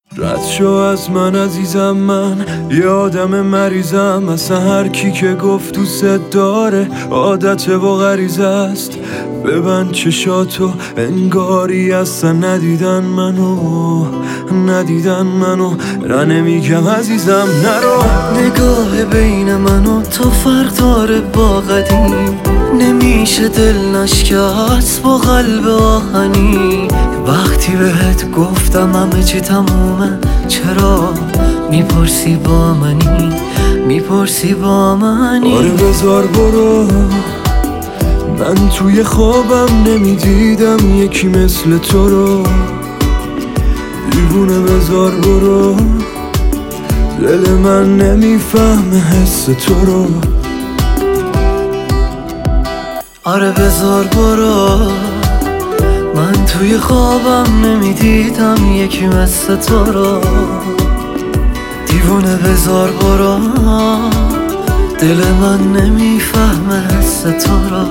رد شو از من عزیزم، من یه آدم مریضم. اصلا هر کی که گفت دوست داره عادت و غریزه است. ببند چشاتو انگاری اصلا ندیدن منو را نمیگم عزیزم نرو. نگاه بین من و تو فرق داره با قدیم، نمیشه دل نشکست با قلب آهنی. وقتی بهت گفتم همه چی تمومه چرا میپرسی با منی؟ آره بذار برو، من توی خوابم نمیدیدم یکی مثل تو رو. دیوونه بذار برو، دل من نمیفهمه حس تو رو. آره بذار برو، من توی خوابم نمیدیدم یکی مثل تو رو. دیوونه بذار برو، دل من نمیفهمه حس تو رو.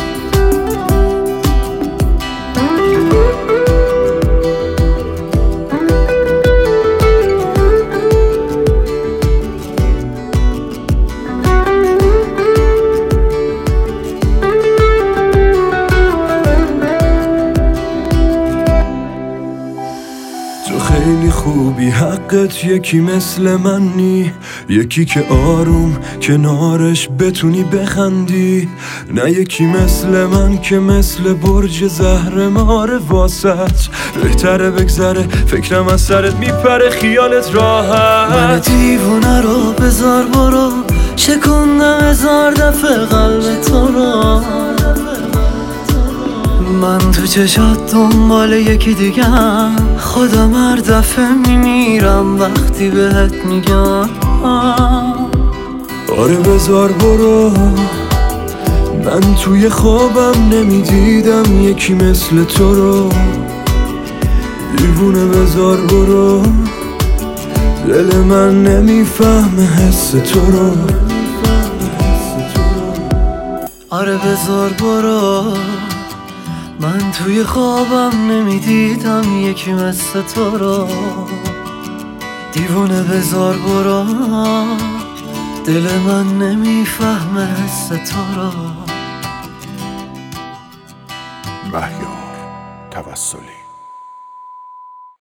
خیلی خوبی حقت یکی مثل من نی، یکی که آروم کنارش بتونی بخندی. نه یکی مثل من که مثل برج زهرمار واسط بهتره بگذره فکرم از سرت میپره خیالت راحت. من دیوونه رو بذار برو، شکندم هزار دفعه قلب تو رو. من تو چشات دنبال یکی دیگم، خودم هر دفعه میمیرم وقتی بهت میگم. آره بذار برو، من توی خوابم نمیدیدم یکی مثل تو رو. دیوونه بذار برو، دل من نمیفهمه حس تو رو. آره بذار برو، من توی خوابم نمیدیدم یکی مثل تو رو. دیوونه بذار برو، دل من نمیفهمه حس تو رو. مهیار توسلی.